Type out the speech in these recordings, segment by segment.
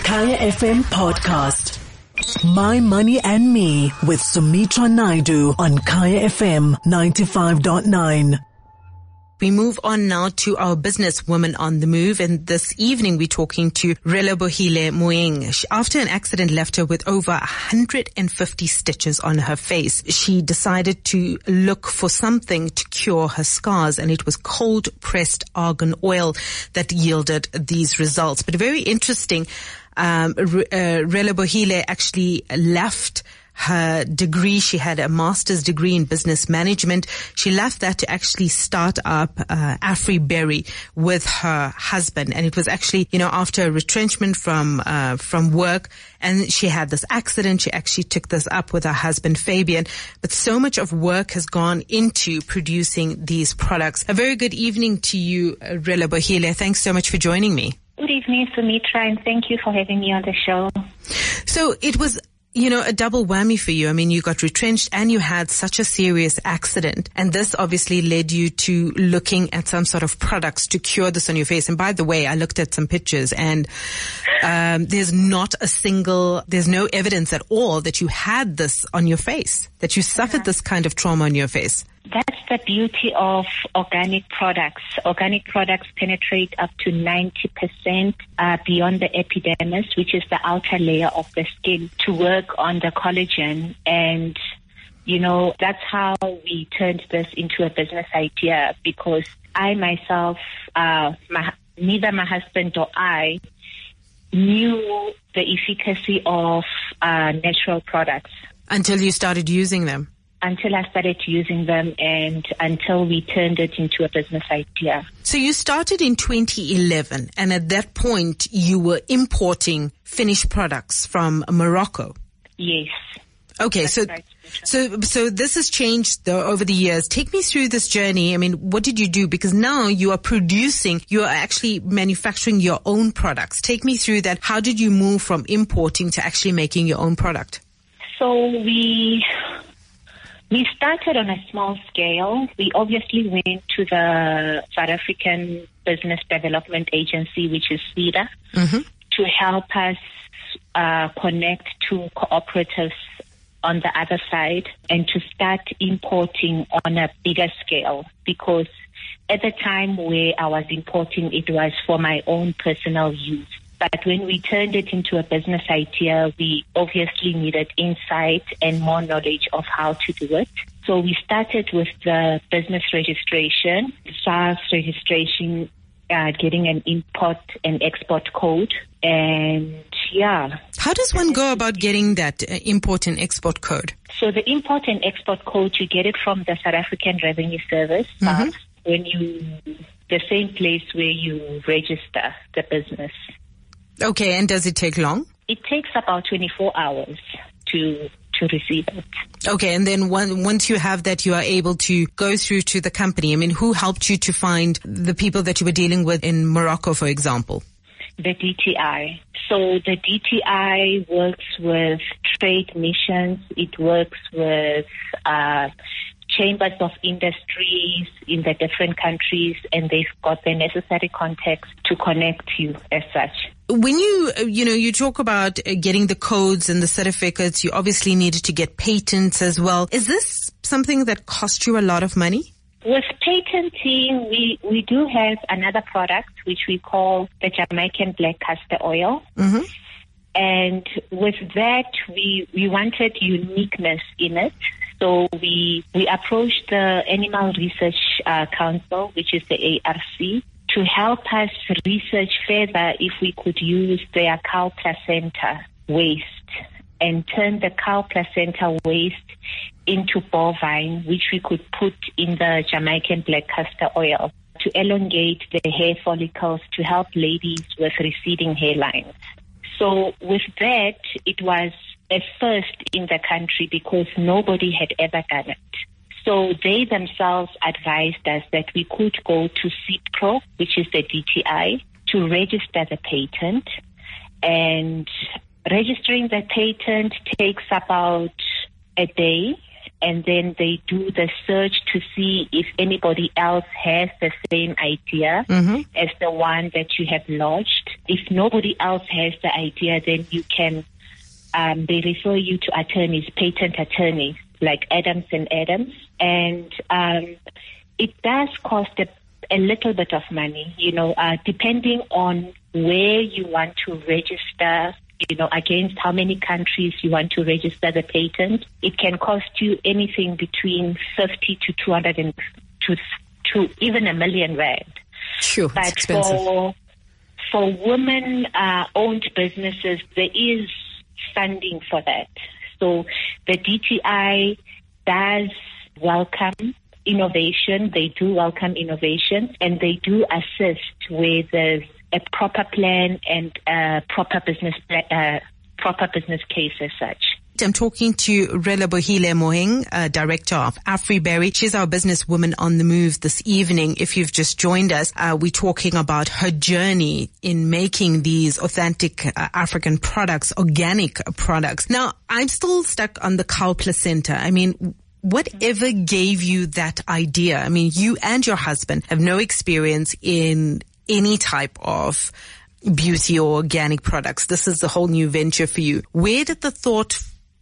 Kaya FM podcast. My Money and Me with Sumitra Naidu on Kaya FM 95.9. We move on now to our business Women on the Move, and this evening we're talking to Relebohile Moeng. After an accident left her with over 150 stitches on her face, she decided to look for something to cure her scars, and it was cold pressed argan oil that yielded these results. But very interesting, Relebohile actually left her degree. She had a master's degree in business management. She left that to actually start up AfriBerry with her husband. And it was actually, after a retrenchment from work, and she had this accident. She actually took this up with her husband, Fabian. But so much of work has gone into producing these products. A very good evening to you, Relebohile. Thanks so much for joining me. Good evening, Sumitra, and thank you for having me on the show. So it was a double whammy for you. I mean, you got retrenched and you had such a serious accident. And this obviously led you to looking at some sort of products to cure this on your face. And by the way, I looked at some pictures and there's no evidence at all that you had this on your face, that you suffered this kind of trauma on your face. That's the beauty of organic products. Organic products penetrate up to 90% beyond the epidermis, which is the outer layer of the skin, to work on the collagen. And, that's how we turned this into a business idea, because I myself, neither my husband or I knew the efficacy of natural products. Until you started using them? Until I started using them and until we turned it into a business idea. So you started in 2011, and at that point you were importing finished products from Morocco. Yes. Okay, so this has changed over the years. Take me through this journey. I mean, what did you do? Because now you are actually manufacturing your own products. Take me through that. How did you move from importing to actually making your own product? So we started on a small scale. We obviously went to the South African Business Development Agency, which is SEDA, to help us connect to cooperatives on the other side and to start importing on a bigger scale. Because at the time where I was importing, it was for my own personal use. But when we turned it into a business idea, we obviously needed insight and more knowledge of how to do it. So we started with the business registration, SARS registration, getting an import and export code. And how does one go about getting that import and export code? So the import and export code, you get it from the South African Revenue Service, the same place where you register the business. Okay, and does it take long? It takes about 24 hours to receive it. Okay, and then once you have that, you are able to go through to the company. I mean, who helped you to find the people that you were dealing with in Morocco, for example? The DTI. So the DTI works with trade missions. It works with chambers of industries in the different countries, and they've got the necessary contacts to connect you as such. When you talk about getting the codes and the certificates, you obviously needed to get patents as well. Is this something that cost you a lot of money? With patenting, we do have another product which we call the Jamaican Black Castor Oil. And with that, we wanted uniqueness in it. So we approached the Animal Research Council, which is the ARC, to help us research further if we could use their cow placenta waste and turn the cow placenta waste into bovine, which we could put in the Jamaican Black Castor Oil to elongate the hair follicles to help ladies with receding hairlines. So with that, it was a first in the country because nobody had ever done it. So they themselves advised us that we could go to CIPRO, which is the DTI, to register the patent. And registering the patent takes about a day. and then they do the search to see if anybody else has the same idea as the one that you have lodged. If nobody else has the idea, then you can, they refer you to attorneys, patent attorneys, like Adams and Adams. And it does cost a little bit of money, depending on where you want to register, against how many countries you want to register the patent. It can cost you anything between 50 to 200 and to even $1 million. Sure, but it's expensive. For women-owned businesses, there is funding for that. So the DTI does welcome innovation. They do welcome innovation, and they do assist with a proper plan and a proper business case as such. I'm talking to Relebohile Moeng, Director of AfriBerry. She's our businesswoman on the move this evening. If you've just joined us, we're talking about her journey in making these authentic African products, organic products. Now, I'm still stuck on the cow placenta. I mean, whatever gave you that idea? I mean, you and your husband have no experience in any type of beauty or organic products. This is a whole new venture for you. Where did that thought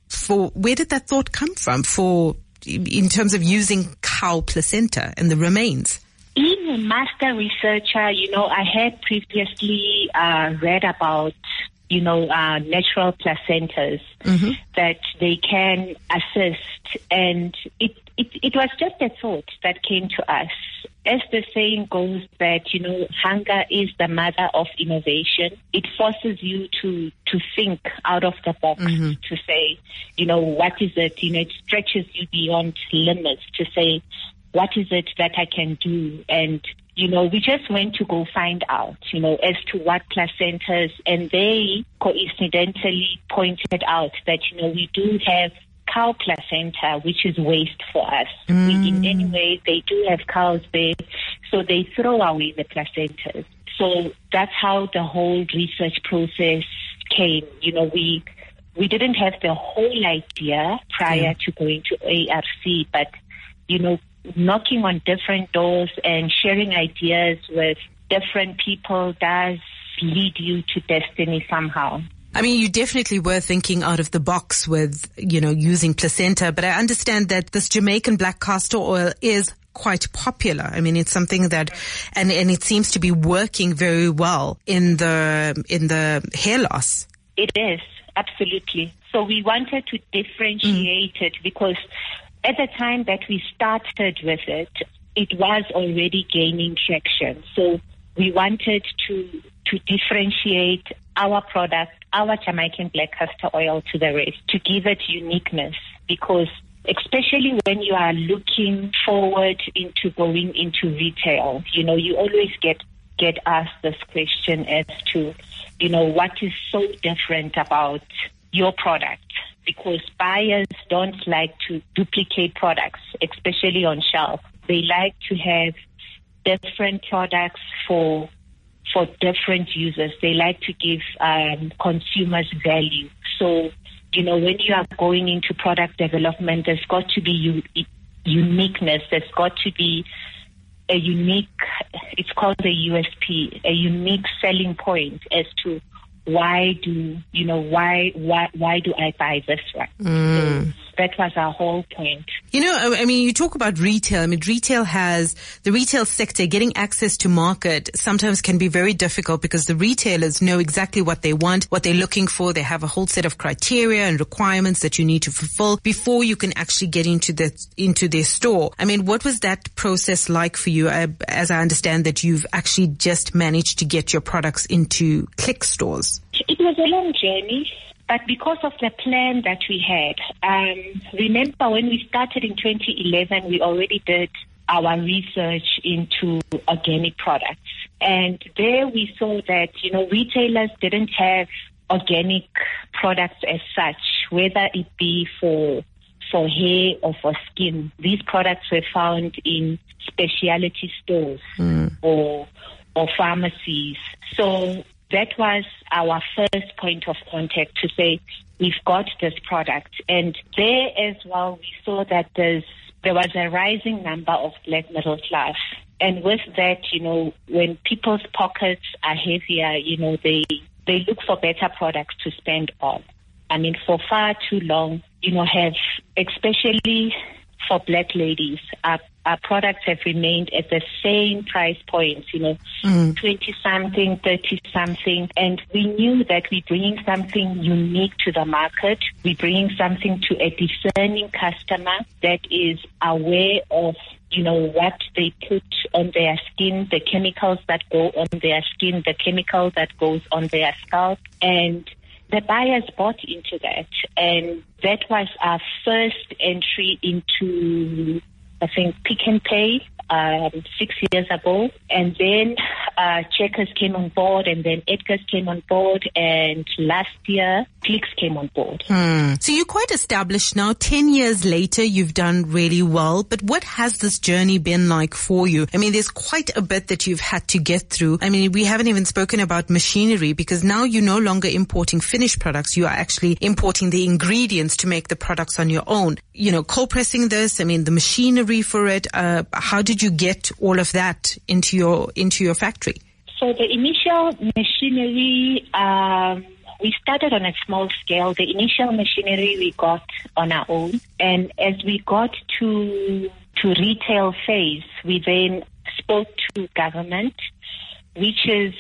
come from in terms of using cow placenta and the remains? Being a master researcher, I had previously read about, natural placentas that they can assist, and it was just a thought that came to us. As the saying goes that, hunger is the mother of innovation. It forces you to think out of the box, to say, what is it? It stretches you beyond limits to say, what is it that I can do? And, we just went to go find out, as to what placentas, and they coincidentally pointed out that, we do have cow placenta, which is waste for us. In any way, they do have cows there, so they throw away the placentas. So that's how the whole research process came. We didn't have the whole idea prior to going to ARC, but, knocking on different doors and sharing ideas with different people does lead you to destiny somehow. I mean, you definitely were thinking out of the box with, using placenta, but I understand that this Jamaican black castor oil is quite popular. I mean, it's something that, and it seems to be working very well in the hair loss. It is, absolutely. So we wanted to differentiate it because at the time that we started with it, it was already gaining traction. So we wanted to differentiate our product, our Jamaican black castor oil, to the rest, to give it uniqueness, because especially when you are looking forward into going into retail, you always get asked this question as to, what is so different about your product, because buyers don't like to duplicate products, especially on shelf. They like to have different products for different users. They like to give consumers value. So, when you are going into product development, there's got to be uniqueness. There's got to be a unique, it's called a USP, a unique selling point as to why do I buy this one? So that was our whole point. I mean, you talk about retail. I mean, the retail sector, getting access to market sometimes can be very difficult because the retailers know exactly what they want, what they're looking for. They have a whole set of criteria and requirements that you need to fulfill before you can actually get into their store. I mean, what was that process like for you? As I understand that you've actually just managed to get your products into Click stores. It was a long journey. But because of the plan that we had, remember when we started in 2011, we already did our research into organic products. And there we saw that, retailers didn't have organic products as such, whether it be for hair or for skin. These products were found in specialty stores or pharmacies. So that was our first point of contact to say, we've got this product. And there as well, we saw that there was a rising number of black middle class. And with that, when people's pockets are heavier, they look for better products to spend on. I mean, for far too long, especially for black ladies, our products have remained at the same price points, 20-something, 30-something. And we knew that we're bringing something unique to the market. We're bringing something to a discerning customer that is aware of, what they put on their skin, the chemicals that go on their skin, the chemical that goes on their scalp. And the buyers bought into that. And that was our first entry into, I think, Pick n Pay 6 years ago. And then Checkers came on board, and then Edgar's came on board, and last year Clicks came on board. So you're quite established now. 10 years later, you've done really well. But what has this journey been like for you? I mean, there's quite a bit that you've had to get through. I mean, we haven't even spoken about machinery, because now you're no longer importing finished products. You are actually importing the ingredients to make the products on your own. Cold pressing this, I mean, the machinery for it. How did you get all of that into your factory? So the initial machinery, we started on a small scale. The initial machinery we got on our own. And as we got to retail phase, we then spoke to government, which is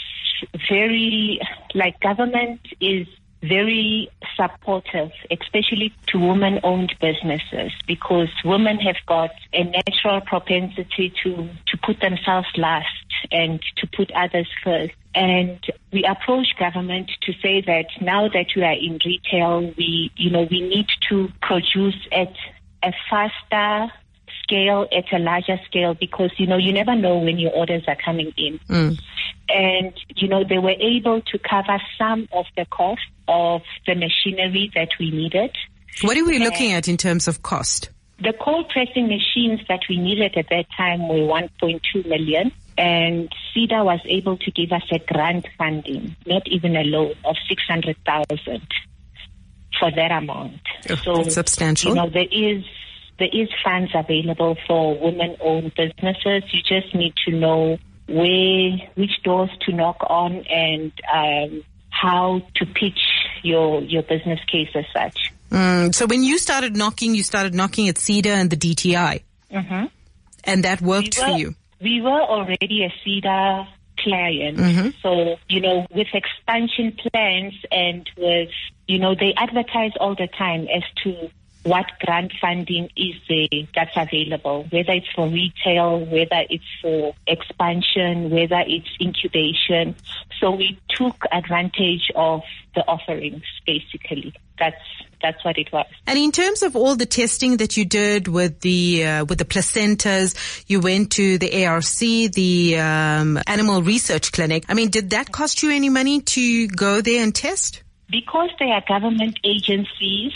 government is very supportive, especially to women-owned businesses, because women have got a natural propensity to put themselves last and to put others first. And we approached government to say that now that we are in retail, we need to produce at a faster scale, at a larger scale, because, you never know when your orders are coming in. And, they were able to cover some of the cost of the machinery that we needed. What are we looking at in terms of cost? The cold pressing machines that we needed at that time were 1.2 million. And CEDA was able to give us a grant funding, not even a loan, of 600,000 for that amount. So that's substantial. There is funds available for women-owned businesses. You just need to know which doors to knock on, and how to pitch your business case as such. So when you started knocking at CEDA and the DTI, and that worked for you. We were already a CEDA client. So, with expansion plans and with, they advertise all the time as to what grant funding is that's available, whether it's for retail, whether it's for expansion, whether it's incubation. So we took advantage of the offerings, basically. That's what it was. And in terms of all the testing that you did with the placentas, you went to the ARC, the Animal Research Clinic. I mean, did that cost you any money to go there and test? Because they are government agencies,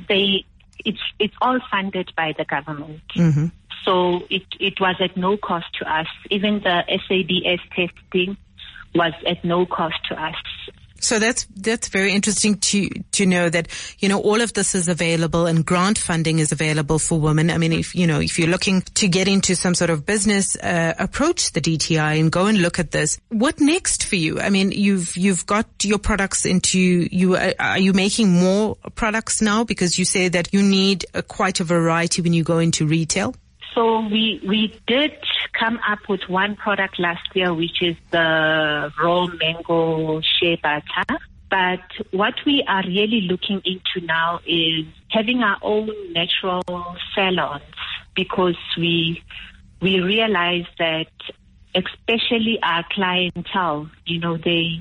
it's all funded by the government. So it was at no cost to us. Even the SABS testing was at no cost to us. So that's very interesting to know that, all of this is available, and grant funding is available for women. I mean, if you're looking to get into some sort of business, approach the DTI and go and look at this. What next for you? I mean, you've got your products are you making more products now? Because you say that you need quite a variety when you go into retail. So we did come up with one product last year, which is the raw mango shea butter. But what we are really looking into now is having our own natural salons, because we realize that, especially our clientele, they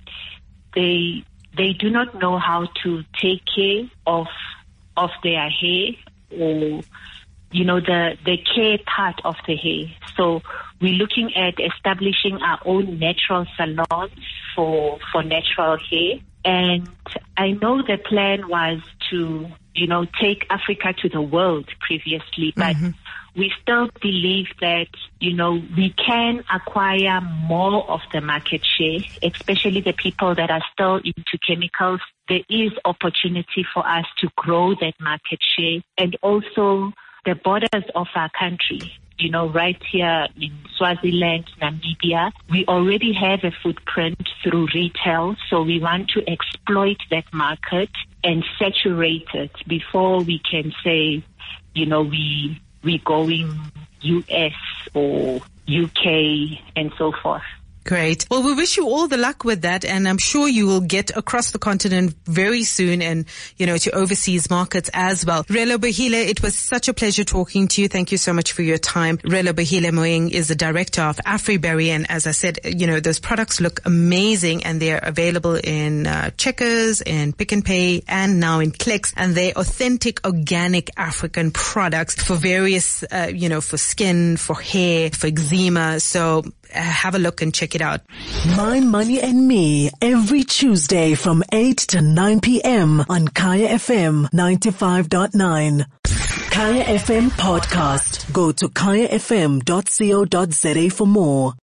do not know how to take care of their hair, or the care part of the hair. So we're looking at establishing our own natural salons for natural hair. And I know the plan was to, take Africa to the world previously, but we still believe that, we can acquire more of the market share, especially the people that are still into chemicals. There is opportunity for us to grow that market share, and also the borders of our country. Right here in Swaziland, Namibia, we already have a footprint through retail, so we want to exploit that market and saturate it before we can say, we're going US or UK and so forth. Great. Well, we wish you all the luck with that, and I'm sure you will get across the continent very soon and, to overseas markets as well. Relo Bahile, it was such a pleasure talking to you. Thank you so much for your time. Relo Bahile Moeng is the director of AfriBerry, and as I said, those products look amazing, and they're available in Checkers and Pick n Pay and now in Clicks, and they're authentic, organic African products for various, for skin, for hair, for eczema. So have a look and check it out. My Money and Me, every Tuesday from 8 to 9 p.m. on Kaya FM 95.9. Kaya FM podcast. Go to kayafm.co.za for more.